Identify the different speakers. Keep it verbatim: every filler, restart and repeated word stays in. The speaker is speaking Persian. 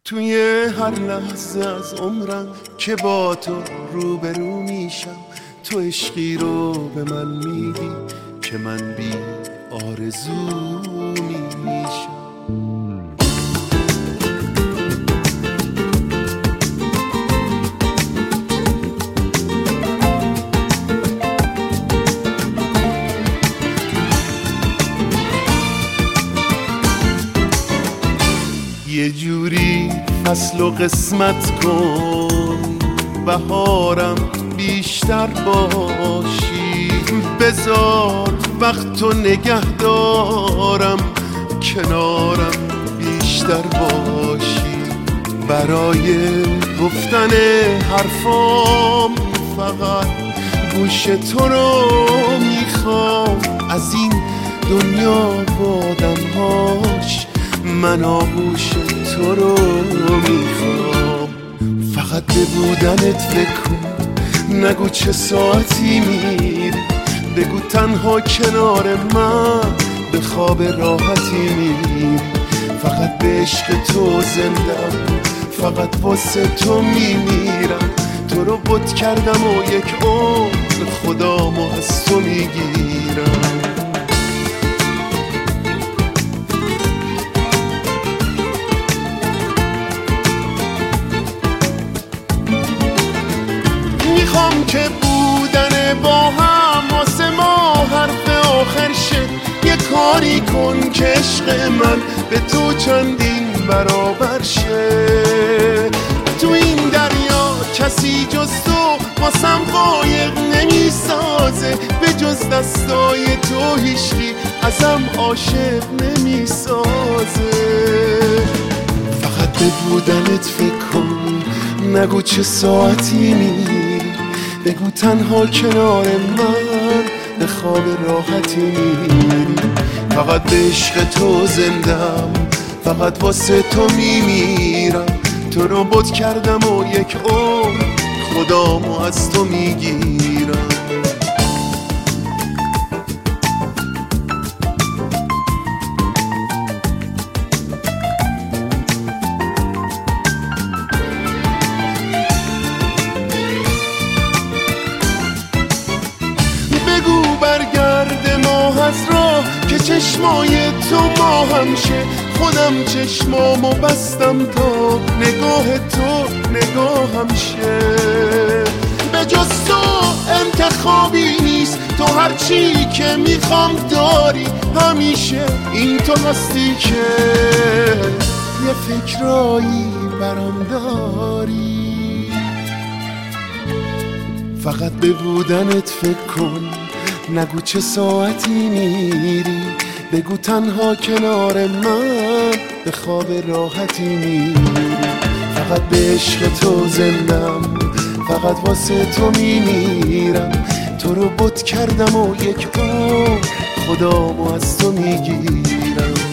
Speaker 1: توی هر لحظه از عمرم که با تو روبرو میشم، تو عشقی رو به من میدی که من بی آرزو میشم. یه جوری فصل و قسمت کن، بهارم بیشتر باشی، بذار وقت و نگه دارم، کنارم بیشتر باشی. برای گفتن حرفام فقط گوش تو رو میخوام، از این دنیا با آدمهاش من آغوش تو رو میخوام. فقط به بودنت فکر کن، نگو چه ساعتی میری، بگو تنها کنار من به خواب راحتی میری. فقط به عشق تو زندم، فقط واسه تو میمیرم، تو رو بت کردم و یک عمر خدامو از تو میگیرم. میخوام که بودن با هم واسه ما حرف آخر شه، یه کاری کن که عشق من به تو چندین برابر شه. تو این دریا کسی جز تو واسم قایق نمیسازه، به جز دستای تو هیچکی ازم عاشق نمیسازه. فقط به بودنت فکر کن، نگو چه ساعتی میری، بگو تنها کنار من به خواب راحتی میری. فقط به عشق تو زندم، فقط واسه تو میمیرم، تو رو بت کردم و یک عمر خدامو از تو میگیرم. بگو برگرد ماه از راه که چشمای تو ماهم شه، خودم چشمامو بستم تا نگاه تو نگاهم شه. به جز تو انتخابی نیست، تو هرچی که میخوام داری، همیشه این تو هستی که یه فکرایی برام داری. فقط به بودنت فکر کن، نگو چه ساعتی میری، بگو تنها کنار من به خواب راحتی میری. فقط به عشق تو زندم، فقط واسه تو میمیرم، تو رو بت کردم و یک عمر خدامو از تو میگیرم.